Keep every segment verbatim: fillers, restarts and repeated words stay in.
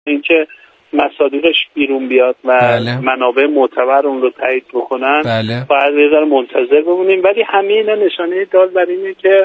اینکه مصادیقش بیرون بیاد و بله. منابع معتبر اون رو تایید بکنن بله. باید یه ذره منتظر بمونیم. ولی همه اینا نشانه دال بر اینه که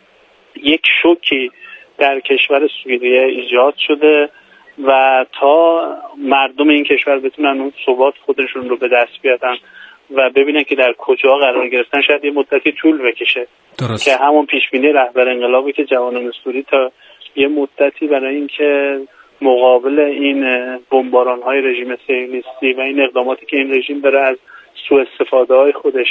یک شوکی در کشور سوریه ایجاد شده و تا مردم این کشور بتونن اون ثبات خودشون رو به دست بیارن و ببینن که در کجا قرار گرفتن شاید یه مدتی طول بکشه. درست. که همون پیشبینی رهبر انقلابی که جوانان سوری تا یه مدتی برای اینکه مقابل این بمباران‌های رژیم صهیونیستی و این اقداماتی که این رژیم داره از سوء استفاده‌های خودش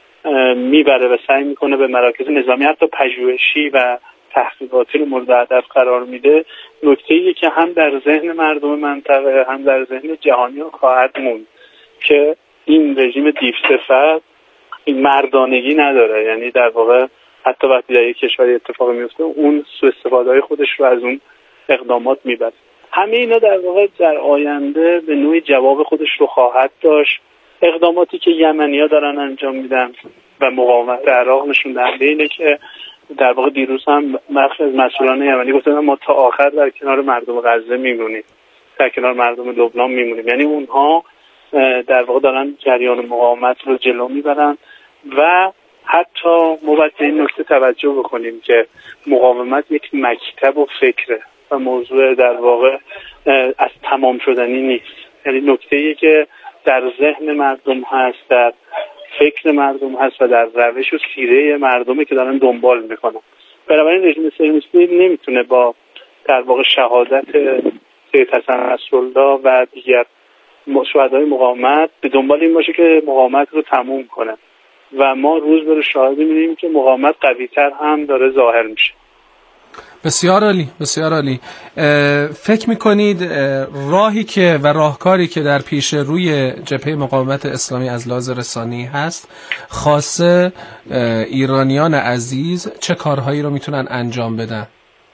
میبره و سعی میکنه به مراکز نظامی حتی پژوهشی و تحقیقاتی رو مورد هدف قرار میده، نکته‌ایه که هم در ذهن مردم منطقه هم در ذهن جهانیان خواهد موند که این رژیم دیوصفت این مردانگی نداره. یعنی در واقع حتی وقتی در یک کشوری اتفاق میفته اون سوء استفاده‌های خودش رو از اون اقدامات میبره. همه اینا در واقع در آینده به نوعی جواب خودش رو خواهد داشت. اقداماتی که یمنی‌ها دارن انجام میدن و مقاومت عراق نشون دهنده اینه که در واقع دیروز هم برخی از مسئولان یمنی گفتن ما تا آخر در کنار مردم غزه میمونیم، در کنار مردم لبنان میمونیم. یعنی اونها در واقع دارن جریان مقاومت رو جلو میبرن و حتی ما باید به این نکته توجه بکنیم که مقاومت یک مکتب و فکره و موضوع در واقع از تمام شدنی نیست. یعنی نکته‌ایه که در ذهن مردم هست، در فکر مردم هست و در روش و سیره مردمی که دارن دنبال میکنن. بنابراین رژیم صهیونیستی نمیتونه با در واقع شهادت سید حسن نصرالله و دیگر شهدای مقاومت به دنبال این باشه که مقاومت رو تموم کنه و ما روز به روز شاهد می‌بینیم که مقاومت قوی‌تر هم داره ظاهر میشه. بسیار عالی، بسیار عالی. فکر میکنید راهی که و راهکاری که در پیش روی جبهه مقاومت اسلامی از لحاظ رسانه‌ای هست، خاصه ایرانیان عزیز چه کارهایی رو میتونن انجام بدن؟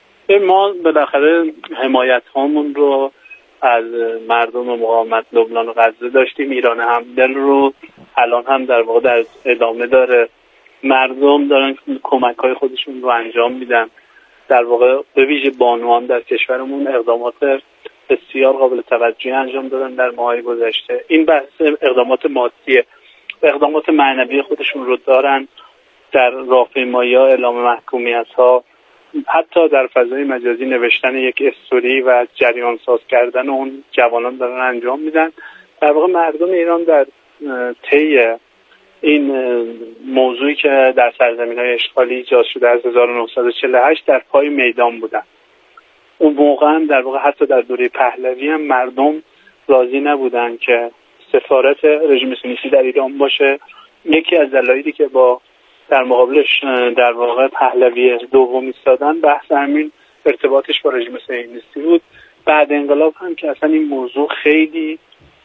ما بالاخره حمایت هامون رو از مردم مقاومت لبنان و غزه داشتیم. ایران همدل رو الان هم در واقع در ادامه داره. مردم دارن کمک‌های خودشون رو انجام میدن. در واقع به ویژه بانوان در کشورمون اقدامات بسیار قابل توجهی انجام دادن در ماه‌های گذشته. این بحث اقدامات مادیه، اقدامات معنوی خودشون رو دارن در راهپیمایی‌ها، اعلام محکومیت‌ها، حتی در فضای مجازی نوشتن یک استوری و جریان ساز کردن اون جوانان دارن انجام میدن. در واقع مردم ایران در طی این موضوعی که در سرزمین‌های اشغالی ایجاد شده از هزار و نهصد و چهل و هشت در پای میدان بودن. اون موقع هم در واقع حتی در دوره پهلوی هم مردم راضی نبودن که سفارت رژیم صهیونیستی در ایران باشه. یکی از دلایلی که با در مقابلش در واقع پهلوی دوم ایستادن بحث همین ارتباطش با رژیم صهیونیستی بود. بعد انقلاب هم که اصلا این موضوع خیلی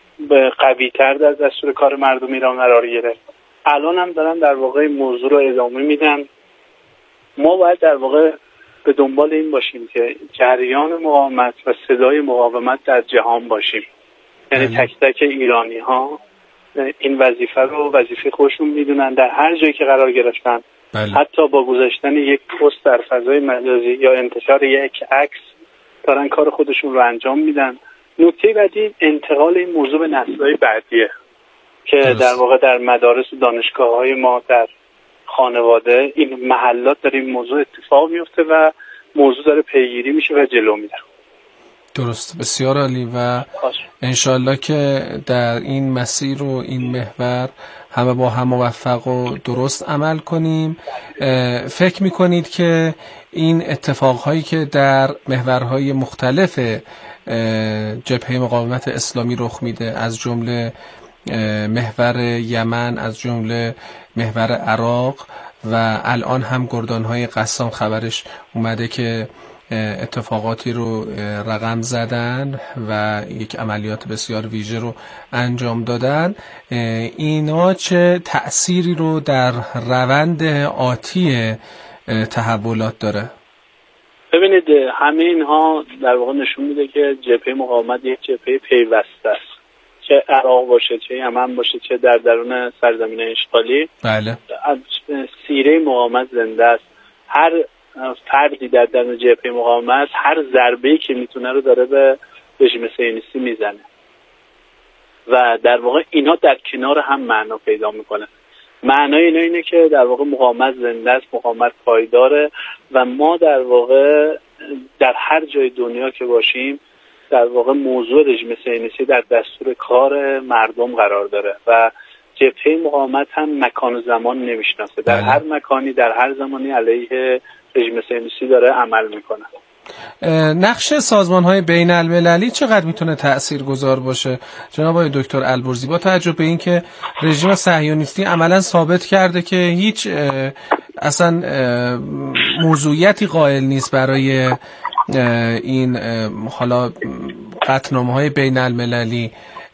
قوی‌تر در دستور کار مردم ایران قرار گرفت. الان هم دارن در واقع این موضوع رو ادامه میدن. ما باید در واقع به دنبال این باشیم که جریان مقاومت و صدای مقاومت در جهان باشیم. یعنی تک تک ایرانی ها این وظیفه رو وظیفه خودشون میدونن در هر جایی که قرار گرفتن. بله. حتی با گذاشتن یک پست در فضای مجازی یا انتشار یک عکس دارن کار خودشون رو انجام میدن. نکته بعدی انتقال این موضوع به نسل‌های بعدیه که درست. در واقع در مدارس و دانشگاه‌های ما در خانواده این محلات داره این موضوع اتفاق میفته و موضوع داره پیگیری میشه و جلو میره. درست، بسیار عالی و انشالله که در این مسیر و این محور همه با هم موفق و درست عمل کنیم. فکر میکنید که این اتفاقهایی که در محورهای مختلف جبهه مقاومت اسلامی رخ میده، از جمله محور یمن، از جمله محور عراق و الان هم گردانهای قسام خبرش اومده که اتفاقاتی رو رقم زدن و یک عملیات بسیار ویژه رو انجام دادن، اینا چه تأثیری رو در روند آتی تحولات داره؟ ببینید همه اینها در واقع نشون میده که جبهه مقاومت یک جبهه پیوسته است، چه عراق باشه، چه یمن باشه، چه در درون سرزمین اشغالی. بله. سیره مقاومت زنده است. هر فردی در درون جبهه مقاومت هر ضربه‌ای که میتونه رو داره به رژیم صهیونیستی میزنه و در واقع اینا در کنار هم معنا پیدا میکنه. معنای اینا اینه که در واقع مقاومت زنده است، مقاومت پایداره و ما در واقع در هر جای دنیا که باشیم در واقع موضوع رژیم صهیونیستی در دستور کار مردم قرار داره و جبهه مقاومت هم مکان و زمان نمیشناسه، در هر مکانی در هر زمانی علیه رژیم صهیونیستی داره عمل میکنه. نقش سازمان‌های بین المللی چقدر میتونه تأثیرگذار باشه جناب آقای دکتر البرزی، با توجه به اینکه رژیم صهیونیستی عملاً ثابت کرده که هیچ اصلا موضوعیتی قائل نیست برای این حالا قطعنامه‌های بین المللی،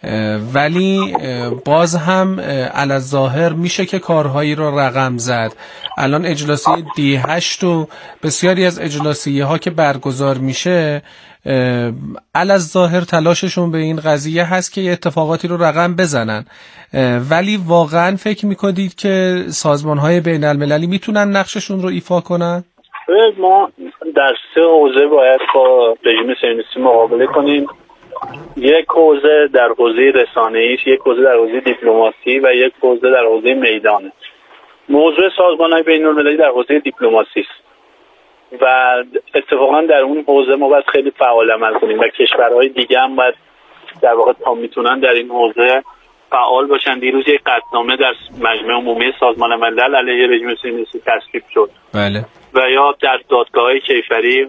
ولی باز هم علی‌الظاهر میشه که کارهایی رو رقم زد. الان اجلاسی دی هشت و بسیاری از اجلاسیه ها که برگزار میشه علی‌الظاهر تلاششون به این قضیه هست که یه اتفاقاتی رو رقم بزنن، ولی واقعا فکر میکنید که سازمان های بین المللی میتونن نقششون رو ایفا کنن؟ ما در سه حوزه باید با رژیم صهیونیستی مقابله کنیم. یک حوزه در حوزه رسانه‌ای، یک حوزه در حوزه دیپلماسی و یک حوزه در حوزه میدانه. موضوع سازمان‌های بین‌المللی در حوزه دیپلماسی است و اتفاقا در اون حوزه ما باید خیلی فعال عمل کنیم و کشورهای دیگه هم باید در واقع تا میتونن در این حوزه فعال باشن. دیروز یک قطعنامه در مجمع عمومی سازمان ملل علیه رژیم صهیونیستی تصویب شد. بله. و یا در دادگاه کیفری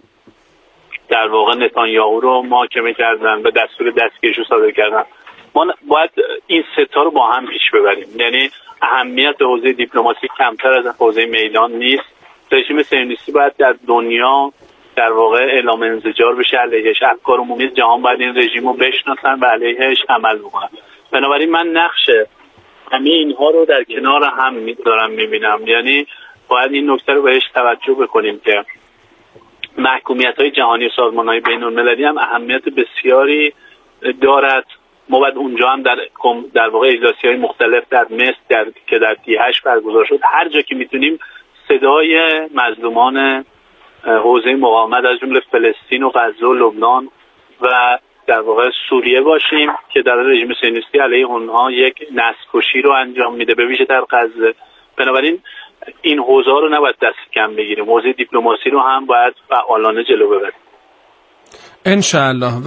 در واقع نتانیاهو رو محاکمه کردن و دستور دستگیریش رو صادر کردن. ما باید این ستا رو با هم پیش ببریم، یعنی اهمیت حوزه دیپلماسی کمتر از حوزه میدان نیست. رژیم صهیونیستی باید در دنیا در واقع اعلام انزجار بشه علیهش، افکار عمومی جهان باید این رژیم رو بشناسن و علیهش عمل بکنن. بنابراین من نقش همه اینها رو در کنار هم دارم میبینم، یعنی باید این نکته رو بهش توجه بکنیم که محکومیت‌های جهانی و سازمان‌های بین‌المللی هم اهمیت بسیاری دارد. ما باید اونجا هم در در واقع اجلاسی‌های مختلف در مصر در که در دی هشت برگزار شد هر جا که میتونیم صدای مظلومان حوزه مقاومت از جمله فلسطین و غزه و لبنان و در واقع سوریه باشیم که در رژیم صهیونیستی علیه اونها یک نسل‌کشی رو انجام میده، به ویژه در غزه. بنابراین این حوزه رو نباید دست کم بگیریم، حوزه دیپلماسی رو هم باید فعالانه جلو ببریم انشاءالله. و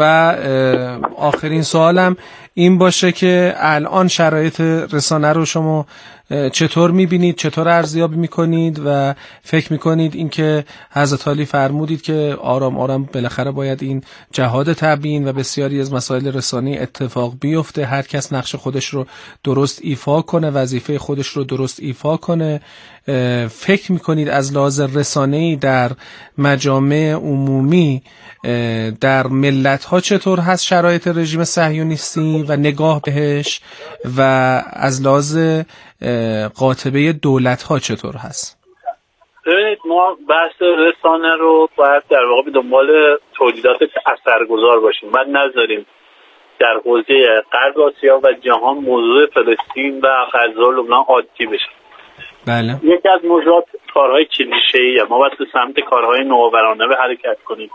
آخرین سوالم این باشه که الان شرایط رسانه رو شما چطور میبینید، چطور ارزیابی میکنید و فکر میکنید اینکه حضرت علی فرمودید که آرام آرام بالاخره باید این جهاد تبیین و بسیاری از مسائل رسانی اتفاق بیفته، هر کس نقش خودش رو درست ایفا کنه، وظیفه خودش رو درست ایفا کنه، فکر میکنید از لحاظ رسانه‌ای در مجامع عمومی در ملت‌ها چطور هست شرایط رژیم صهیونیستی و نگاه بهش و از لحاظ قاطبه دولت‌ها چطور هست؟ ببینید ما بحث رسانه رو باید در واقع به دنبال تولیدات اثرگذار باشیم، باید نذاریم در حوزه غرب آسیا و جهان موضوع فلسطین و غزه و لبنان عادی بشه. بله. یکی از موضوعات کارهای کلیشه‌ایه، ما باید به سمت کارهای نوآورانه به حرکت کنیم،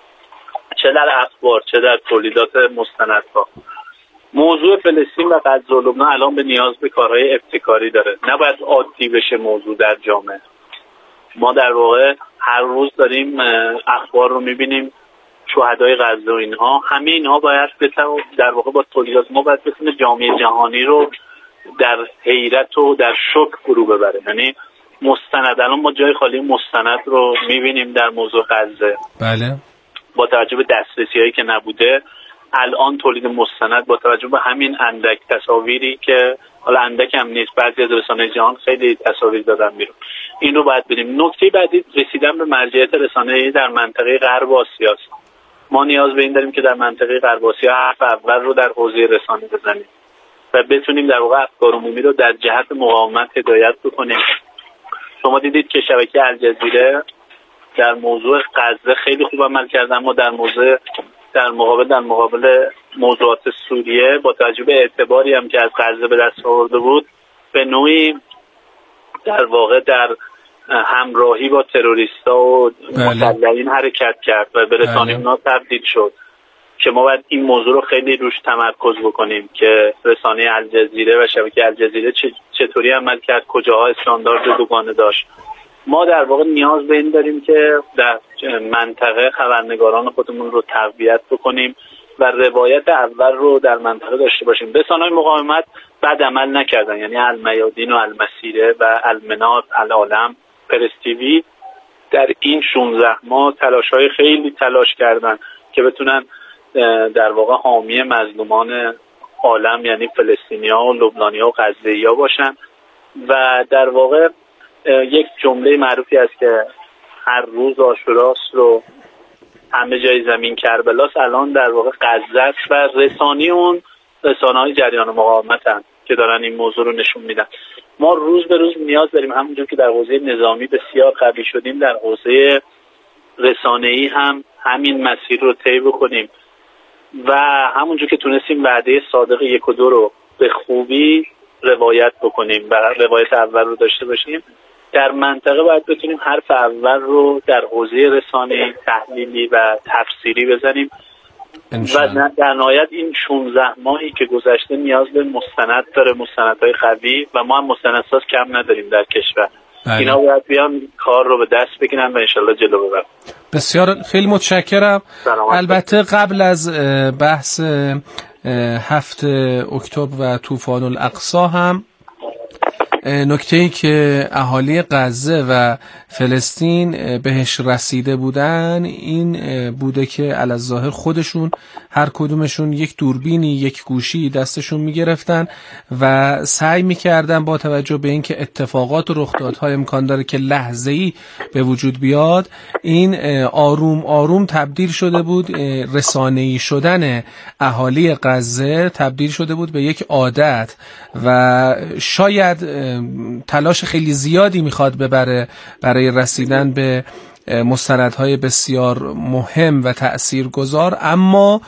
چه در اخبار چه در تولیدات مستندها. موضوع فلسطین و غزه و لبنان الان به نیاز به کارهای ابتکاری داره، نباید عادی بشه موضوع در جامعه. ما در واقع هر روز داریم اخبار رو میبینیم، شهدای غزه و اینها، همه اینها باید در واقع با تولیدات ما باید بتونه جامعه جهانی رو در حیرت و در شوک فرو ببره. یعنی مستند، الان ما جای خالی مستند رو میبینیم در موضوع غزه. بله. با توجه به دسترسی‌هایی که نبوده الان تولید مستند با توجه به همین اندک تصاویری که حالا اندک هم نیست، بعضی از رسانه‌های جهان خیلی تصاویر دادن بیرون، این رو باید بریم. نکته بعدی رسیدن به مرجعیت رسانه‌ای در منطقه غرب آسیا است. ما نیاز به این داریم که در منطقه غرب آسیا حرف اول رو در حوزه رسانه بزنیم و بتونیم در واقع افکار عمومی رو در جهت مقاومت هدایت بکنیم. شما دیدید که شبکه الجزیره در موضوع غزه خیلی خوب عمل کردن، ما در موضوع در مقابل در مقابل موضوعات سوریه با توجه به اعتباری هم که از غزه به دست آورده بود به نوعی در واقع در همراهی با تروریستا و مسلحین حرکت کرد و به رسانه اونا تبدیل شد که ما باید این موضوع رو خیلی روش تمرکز بکنیم که رسانه الجزیره و شبکه الجزیره چطوری عمل کرد، کجاها استاندارد دوگانه داشت. ما در واقع نیاز به این داریم که در منطقه خبرنگاران خودمون رو تقویت بکنیم و روایت اول رو در منطقه داشته باشیم. رسانه‌های مقاومت بد عمل نکردن، یعنی المیادین و المسیره و المنار، العالم، پرس تیوی در این شانزده ماه تلاش‌های خیلی تلاش کردن که بتونن در واقع حامی مظلومان عالم یعنی فلسطینی‌ها و لبنانی‌ها و غزه‌ای‌ها باشن. و در واقع یک جمله معروفی است که هر روز عاشوراست رو همه جای زمین کربلاست، الان در واقع غزه است و رسانی اون رسانه‌های جریان مقاومتن که دارن این موضوع رو نشون میدن. ما روز به روز نیاز داریم همونجور که در حوزه نظامی بسیار قوی شدیم در حوزه رسانه‌ای هم همین مسیر رو طی بکنیم و همونجور که تونستیم وعده صادق یک و دو رو به خوبی روایت بکنیم و روایت اول رو داشته باشیم، در منطقه باید بتونیم حرف اول رو در حوزه رسانه‌ای، تحلیلی و تفسیری بزنیم و در نهایت این شانزده ماهی که گذشته نیاز به مستند داره، مستندهای قوی، و ما هم مستندساز کم نداریم در کشور. بله. اینا باید بیان کار رو به دست بگیرن و انشالله جلو ببرن. بسیار خیلی متشکرم. البته قبل از بحث هفت اکتبر و طوفان الاقصی هم نکته‌ای که اهالی غزه و فلسطین بهش رسیده بودن این بوده که علی‌الظاهر خودشون هر کدومشون یک دوربینی، یک گوشی دستشون میگرفتن و سعی میکردن با توجه به اینکه اتفاقات و رخدادها امکان داره که لحظه‌ای به وجود بیاد، این آروم آروم تبدیل شده بود، رسانه‌ای شدن اهالی غزه تبدیل شده بود به یک عادت و شاید تلاش خیلی زیادی میخواد ببره برای رسیدن به مستندهای بسیار مهم و تأثیرگذار، اما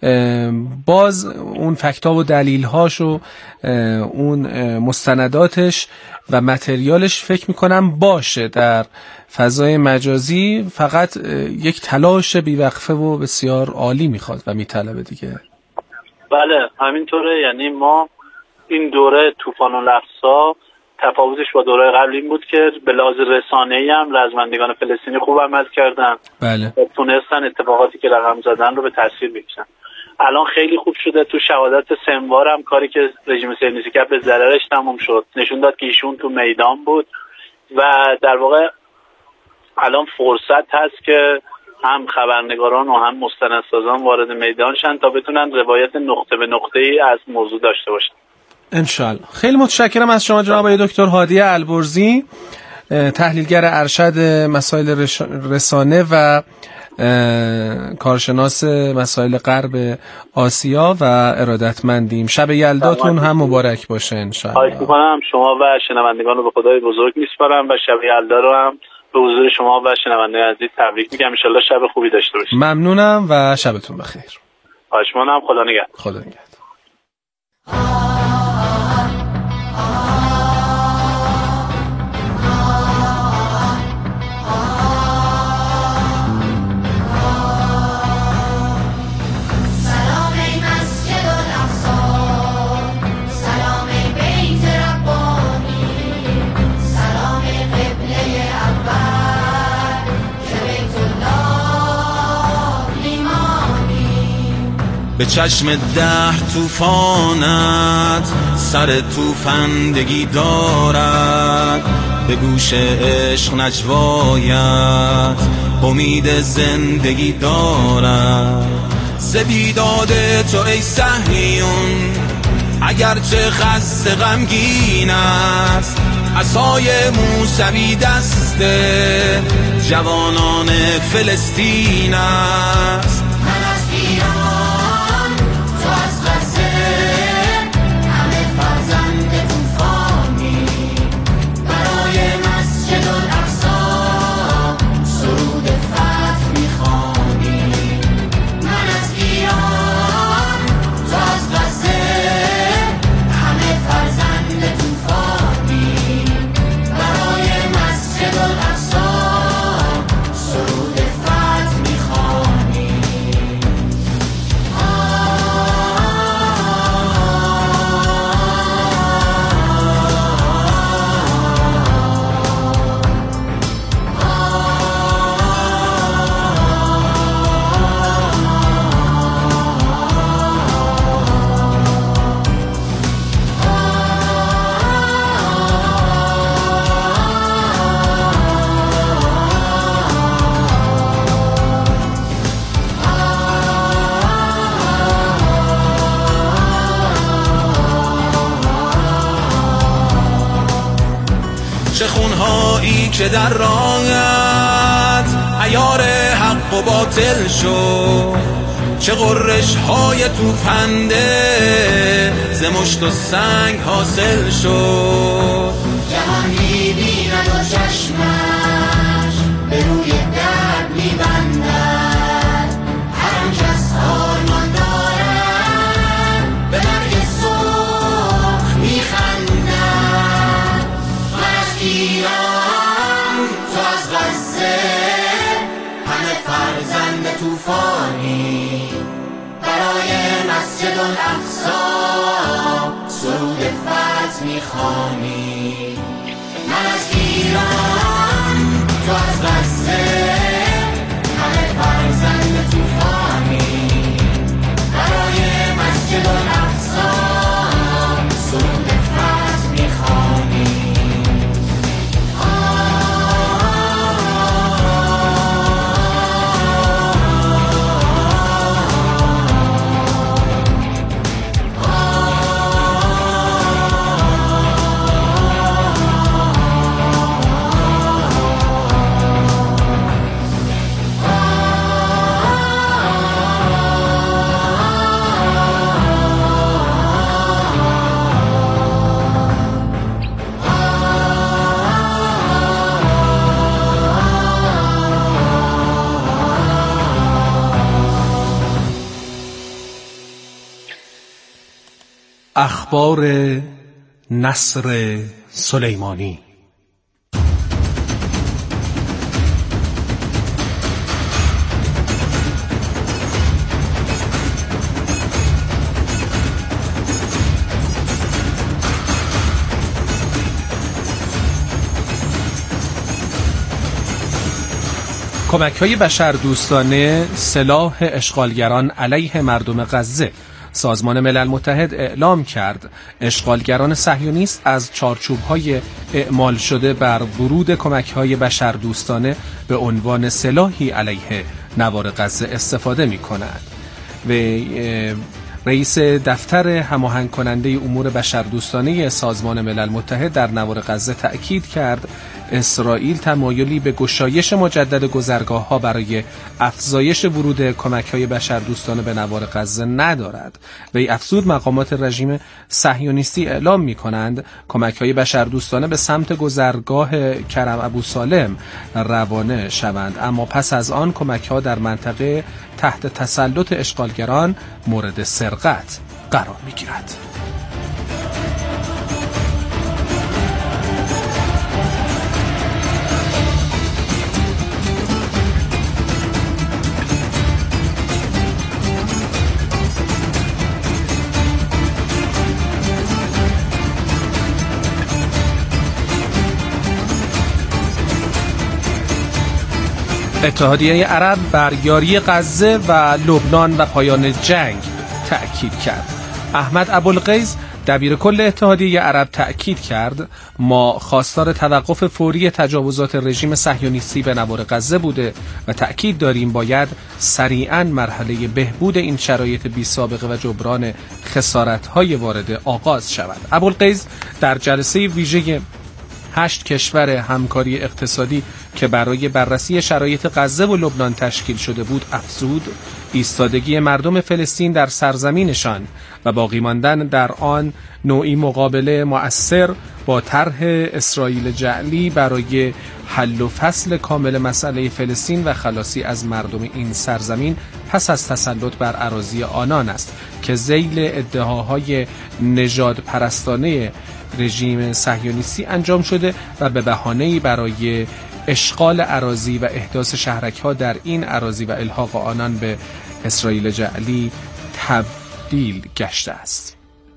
باز اون فکتا و دلیلهاش و اون مستنداتش و متریالش فکر میکنم باشه در فضای مجازی، فقط یک تلاش بیوقفه و بسیار عالی میخواد و میطلبه دیگه. بله همینطوره. یعنی ما این دوره طوفان الاقصی تفاوتش با دوره قبل این بود که به لحاظ رسانه‌ای هم رزمندگان فلسطینی خوب عمل کردن. بله. تونستن اتفاقاتی که رقم زدن رو به تصویر بکشن. الان خیلی خوب شده. تو شهادت سموار هم کاری که رژیم صهیونیستی کرد به ضررش تموم شد، نشون داد که ایشون تو میدان بود و در واقع الان فرصت هست که هم خبرنگاران و هم مستندسازان وارد میدان شن تا بتونن روایت نقطه به نقطه‌ای از موضوع داشته باشن. انشالله. خیلی متشکرم از شما جناب آقای دکتر هادی البرزی، تحلیلگر ارشد مسائل رسانه و کارشناس مسائل غرب آسیا و ارادتمندیم. شب یلداتون هم مبارک باشه انشالله. خواهش می‌کنم. شما و شنوندگان رو به خدای بزرگ میسپارم و شب یلدا رو هم به حضور شما و شنوندگان عزیز تبریک میگم. انشالله شب خوبی داشته باشید. ممنونم و شبتون بخیر. خواهش می‌کنم. خدا نگهدار. خدا نگهدار. به چشم ده طوفانت سر توفندگی دارد، به گوش عشق نجوایت امید زندگی دارد. ز بیداد تو ای صهیون اگرچه خسته غمگین است، عصای موسوی دست جوانان فلسطین است. هایی که در راهت عیار حق و باطل شد، چه غرش های توفنده ز مشت و سنگ حاصل شد. جهانی بیند و چشمش به روی درد میبندد، هر آنچه از آرمان دارد به مرگ سرخ میخندد. من از ایران، تو از غزه، همه فرزند طوفانی، برای مسجد الاقصی سرود فتح میخوانی. من از ایران، تو از غزه، همه فرزند طوفانی، برای مسجد الاقصی سرود فتح میخوانی. اخبار نصر سلیمانی. کمک‌های بشردوستانه سلاح اشغالگران علیه مردم غزه. سازمان ملل متحد اعلام کرد اشغالگران صهیونیست از چارچوب‌های اعمال شده بر ورود کمک‌های بشردوستانه به عنوان سلاحی علیه نوار غزه استفاده می‌کنند. و رئیس دفتر هماهنگ کننده امور بشردوستانه سازمان ملل متحد در نوار غزه تأکید کرد اسرائیل تمایلی به گشایش مجدد گذرگاه‌ها برای افزایش ورود کمک‌های بشردوستانه به نوار غزه ندارد. وی افزود مقامات رژیم صهیونیستی اعلام می‌کنند کمک‌های بشردوستانه به سمت گذرگاه کرم ابوسالم روانه شوند، اما پس از آن کمک‌ها در منطقه تحت تسلط اشغالگران مورد سرقت قرار می‌گیرد. اتحادیه عرب بر یاری غزه و لبنان و پایان جنگ تأکید کرد. احمد ابوالغیث دبیر کل اتحادیه عرب تأکید کرد ما خواستار توقف فوری تجاوزات رژیم صهیونیستی به نوار غزه بوده و تأکید داریم باید سریعاً مرحله بهبود این شرایط بی سابقه و جبران خسارت‌های وارده آغاز شود. ابوالغیث در جلسه ویژه هشت کشور همکاری اقتصادی که برای بررسی شرایط غزه و لبنان تشکیل شده بود افزود ایستادگی مردم فلسطین در سرزمینشان و باقی ماندن در آن نوعی مقابله مؤثر با طرح اسرائیل جعلی برای حل و فصل کامل مسئله فلسطین و خلاصی از مردم این سرزمین پس از تسلط بر اراضی آنان است که ذیل ادعاهای نژاد پرستانه رژیم صهیونیستی انجام شده و به بهانه‌ای برای اشغال اراضی و احداث شهرک‌ها در این اراضی و الحاق آنان به اسرائیل جعلی تبدیل گشته است.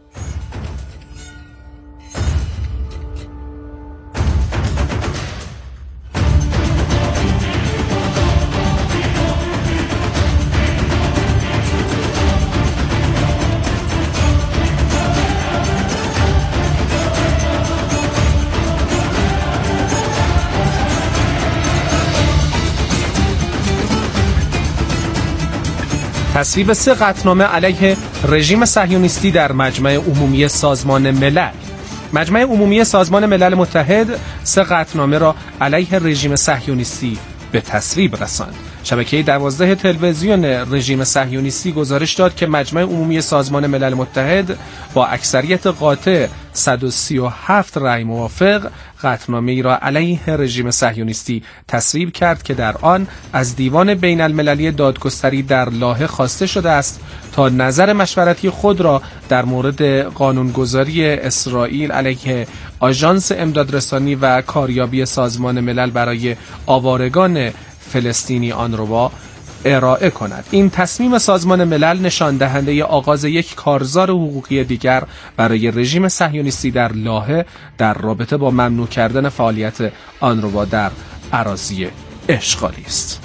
تصویب سه قطعنامه علیه رژیم صهیونیستی در مجمع عمومی سازمان ملل. مجمع عمومی سازمان ملل متحد سه قطعنامه را علیه رژیم صهیونیستی به تصویب رساند. شبکه دوازده تلویزیون رژیم صهیونیستی گزارش داد که مجمع عمومی سازمان ملل متحد با اکثریت قاطع صد و سی و هفت رأی موافق قطعنامه‌ای را علیه رژیم صهیونیستی تصویب کرد که در آن از دیوان بین المللی دادگستری در لاهه خواسته شده است تا نظر مشورتی خود را در مورد قانونگذاری اسرائیل علیه آژانس امدادرسانی و کاریابی سازمان ملل برای آوارگان فلسطینی آنروا ارائه کند. این تصمیم سازمان ملل نشان دهنده آغاز یک کارزار حقوقی دیگر برای رژیم صهیونیستی در لاهه در رابطه با ممنوع کردن فعالیت آنروا در اراضی اشغالی است.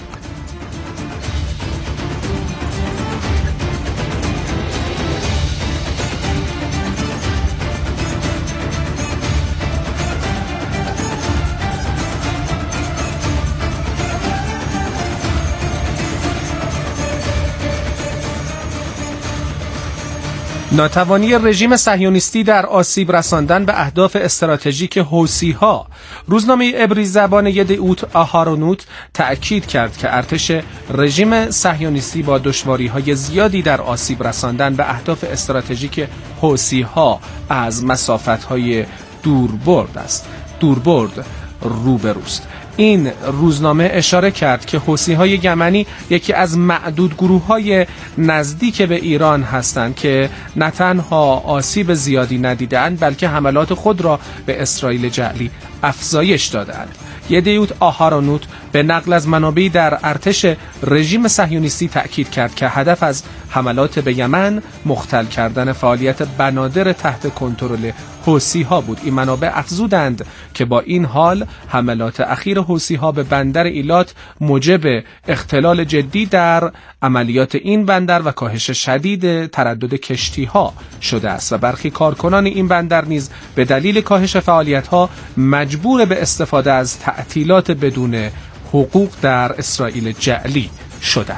ناتوانی رژیم صهیونیستی در آسیب رساندن به اهداف استراتژیک حوثی‌ها. روزنامه عبری زبان یدعوت آهارونوت تأکید کرد که ارتش رژیم صهیونیستی با دشواری‌های زیادی در آسیب رساندن به اهداف استراتژیک حوثی‌ها از مسافت‌های دوربرد است. دوربرد روبروست. این روزنامه اشاره کرد که حوثی‌های یمنی یکی از معدود گروه‌های نزدیک به ایران هستند که نه تنها آسیب زیادی ندیدند بلکه حملات خود را به اسرائیل جعلی افزایش دادند. یدعوت آهارونوت به نقل از منابعی در ارتش رژیم صهیونیستی تأکید کرد که هدف از حملات به یمن مختل کردن فعالیت بنادر تحت کنترل حوثی‌ها بود. این منابع افزودند که با این حال حملات اخیر حوثی‌ها به بندر ایلات موجب اختلال جدی در عملیات این بندر و کاهش شدید تردد کشتی‌ها شده است و برخی کارکنان این بندر نیز به دلیل کاهش فعالیت‌ها مجبور به استفاده از تعطیلات بدون حقوق در اسرائیل جعلی شدند.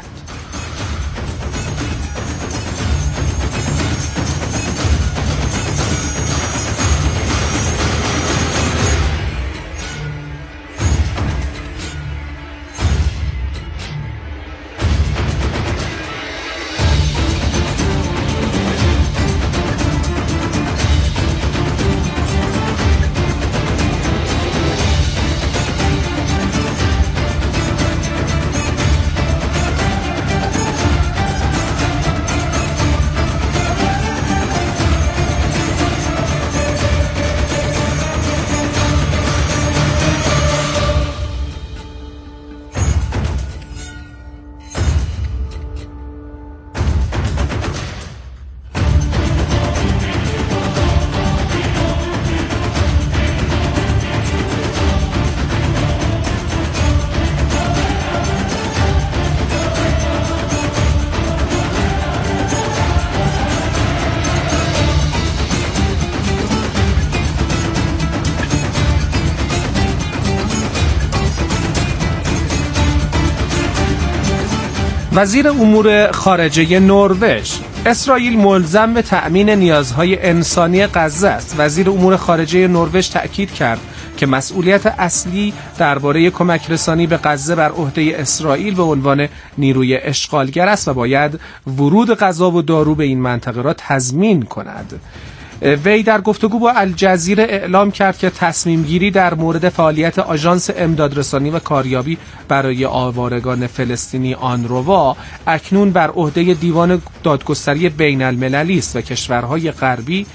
وزیر امور خارجه نروژ: اسرائیل ملزم به تأمین نیازهای انسانی غزه است. وزیر امور خارجه نروژ تأکید کرد که مسئولیت اصلی درباره کمک رسانی به غزه بر عهده اسرائیل به عنوان نیروی اشغالگر است و باید ورود غذا و دارو به این منطقه را تضمین کند. وی در گفتگو با الجزیره اعلام کرد که تصمیم گیری در مورد فعالیت آژانس امدادرسانی و کاریابی برای آوارگان فلسطینی آنروا اکنون بر عهده دیوان دادگستری بین المللی است و کشورهای غربی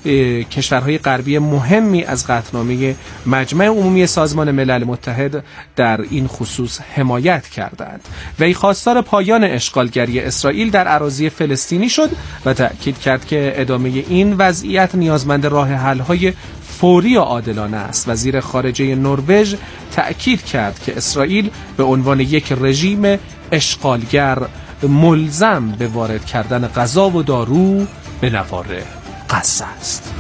کشورهای غربی مهمی از قطعنامه مجمع عمومی سازمان ملل متحد در این خصوص حمایت کردند. وی خواستار پایان اشغالگری اسرائیل در اراضی فلسطینی شد و تأکید کرد که ادامه این وضعیت نیازمند راه حل‌های فوری و عادلانه است. وزیر خارجه نروژ تأکید کرد که اسرائیل به عنوان یک رژیم اشغالگر ملزم به وارد کردن غذا و دارو به نوار غزه است.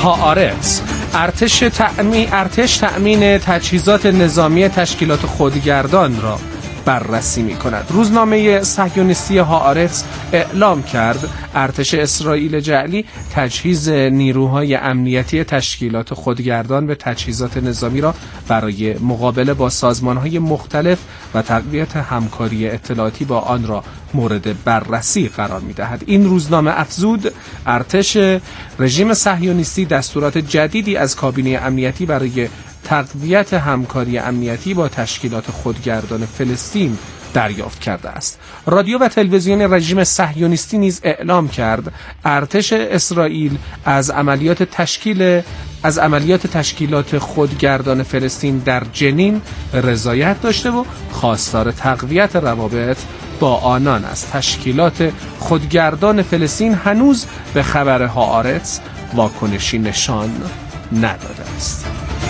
هآرتز ارتش تأمین ارتش تأمین تجهیزات نظامی تشکیلات خودگردان را بررسی می کند. روزنامه صهیونیستی هآرتز اعلام کرد ارتش اسرائیل جعلی تجهیز نیروهای امنیتی تشکیلات خودگردان به تجهیزات نظامی را برای مقابله با سازمانهای مختلف و تقویت همکاری اطلاعاتی با آن را مورد بررسی قرار می دهد. این روزنامه افزود ارتش رژیم صهیونیستی دستورات جدیدی از کابینه امنیتی برای تقویت همکاری امنیتی با تشکیلات خودگردان فلسطین دریافت کرده است. رادیو و تلویزیون رژیم صهیونیستی نیز اعلام کرد ارتش اسرائیل از عملیات تشکیل از عملیات تشکیلات خودگردان فلسطین در جنین رضایت داشته و خواستار تقویت روابط با آنان است. تشکیلات خودگردان فلسطین هنوز به خبر هآرتز واکنشی نشان نداده است.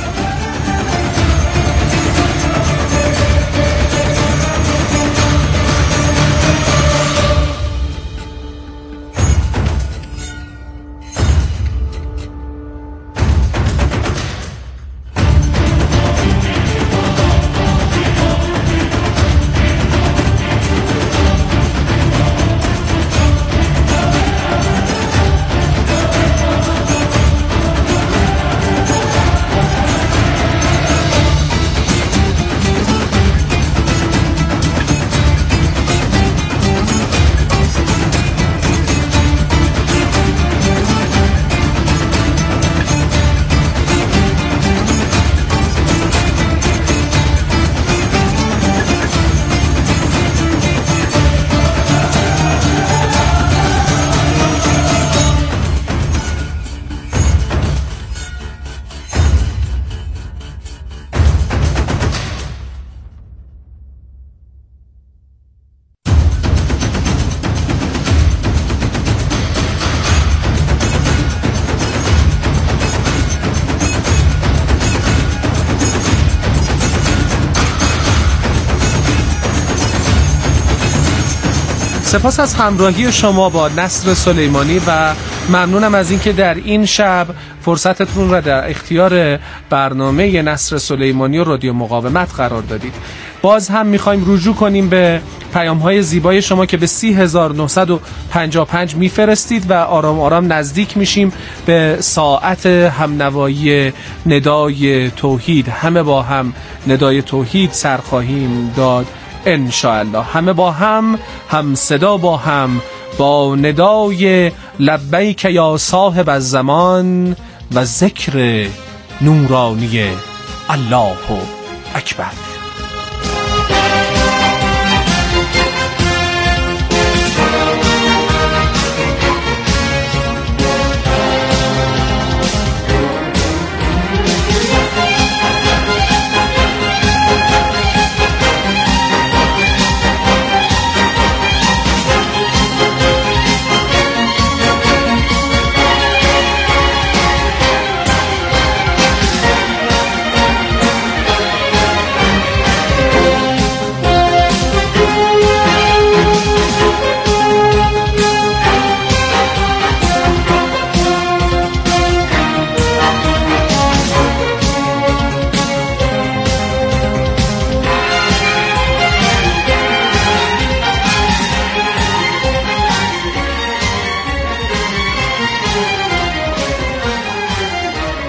سپاس از همراهی شما با نصر سلیمانی و ممنونم از اینکه در این شب فرصتتون را در اختیار برنامه نصر سلیمانی و رادیو مقاومت قرار دادید. باز هم میخوایم رجوع کنیم به پیام‌های زیبای شما که به سی هزار و نهصد و پنجاه و پنج میفرستید و آرام آرام نزدیک میشیم به ساعت همنوایی ندای توحید. همه با هم ندای توحید سر خواهیم داد انشاءالله. همه با هم، هم صدا با هم، با ندای لبیک یا صاحب الزمان و ذکر نورانی الله اکبر.